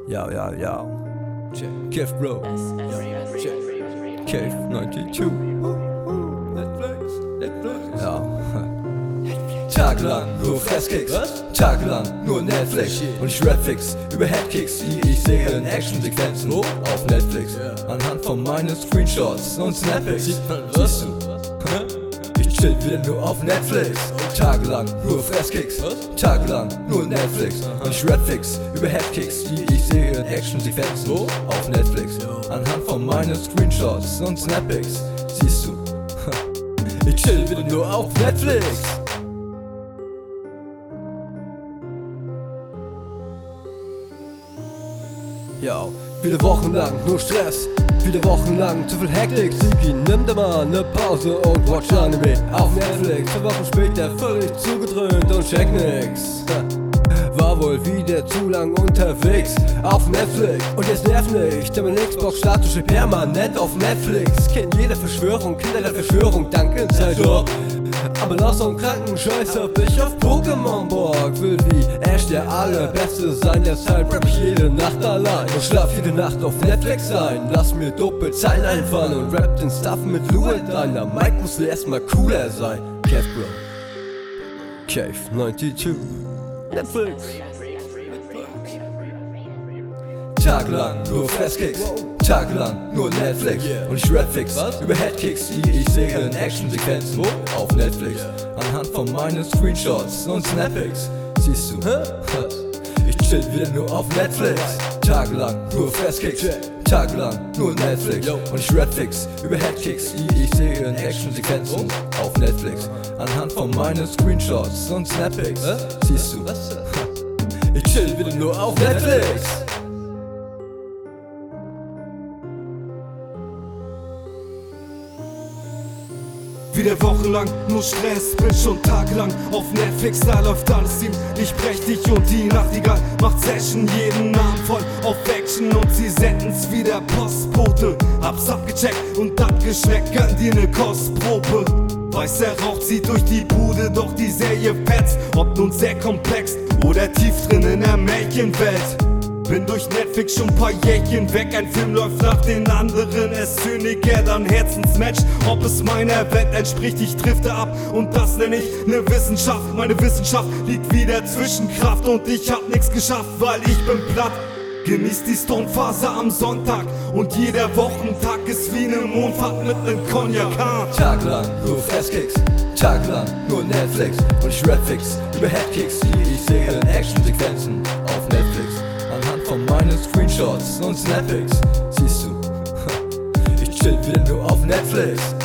Ja. Kev Bro. Kev 92. Netflix. Ja. Tagelang nur Fresskicks, tagelang nur Netflix. Und ich rapfix über Headkicks, die ich sehe in Actionsequenzen auf Netflix. Anhand von meinen Screenshots und Snappics. Siehst du? Ich chill wieder nur auf Netflix. Tagelang nur Fresskicks, tagelang nur Netflix. Und ich rapfix über Headkicks, die ich sehe in Actionsequenzen auf Netflix. Anhand von meinen Screenshots und Snappics. Siehst du? Ich chill wieder nur auf Netflix. Ja, viele Wochen lang nur Stress, viele Wochen lang zu viel Hektik. Sigi, nimm dir mal ne Pause und watch Anime auf Netflix. 2 Wochen später völlig zugedröhnt und check nix. War wohl wieder zu lang unterwegs auf Netflix. Und jetzt nervt nicht, denn mein Xbox-Status steht permanent auf Netflix. Kennt jede Verschwörung, Kinder der Verschwörung, danke Zeitdruck. Aber nach so einem kranken Scheiß hab ich auf Pokémon Bock. Will wie Ash der Allerbeste sein, deshalb rap ich jede Nacht allein. Und schlaf jede Nacht auf Netflix ein. Lass mir doppelt Zeilen einfallen und rap den Stuff mit Fluid ein. Der Mike muss erstmal cooler sein. Kev Bro. Kev 92. Netflix. Tagelang nur Fresskicks, tagelang nur Netflix. Und ich rapfix über Headkicks, die ich sehe in Actionsequenzen auf Netflix. Anhand von meinen Screenshots und Snappics. Siehst du? Ich chill wieder nur auf Netflix. Tagelang nur Fresskicks, tagelang nur Netflix. Und ich rapfix über Headkicks, die ich sehe in Actionsequenzen auf Netflix. Anhand von meinen Screenshots und Snappics. Siehst du? Ich chill wieder nur auf Netflix. Wieder wochenlang nur Stress, bin schon tagelang auf Netflix, da läuft alles ziemlich prächtig und die Nachtigall macht Session, jeden Abend voll auf Action und sie senden's wie der Postbote. Hab's abgecheckt und abgeschmeckt, gönn dir ne Kostprobe. Weißer Rauch zieht durch die Bude, doch die Serie fetzt, ob nun sehr komplex oder tief drin in der Märchenwelt. Bin durch Netflix schon paar Jährchen weg, ein Film läuft nach den anderen, es zündiger dann Herzensmatch. Ob es meiner Welt entspricht, ich drifte ab und das nenne ich ne Wissenschaft. Meine Wissenschaft liegt wieder zwischen Kraft und ich hab nix geschafft, weil ich bin platt. Genießt die Stone-Phase am Sonntag und jeder Wochentag ist wie ne Mondfahrt mit nem Cognac. Tagelang nur Fresskicks, tagelang nur Netflix. Und ich rapfix über Headkicks, die ich sehe in Actionsequenzen auf Netflix. Anhand von meinen Screenshots und Snappics. Siehst du? Ich chill wieder nur auf Netflix.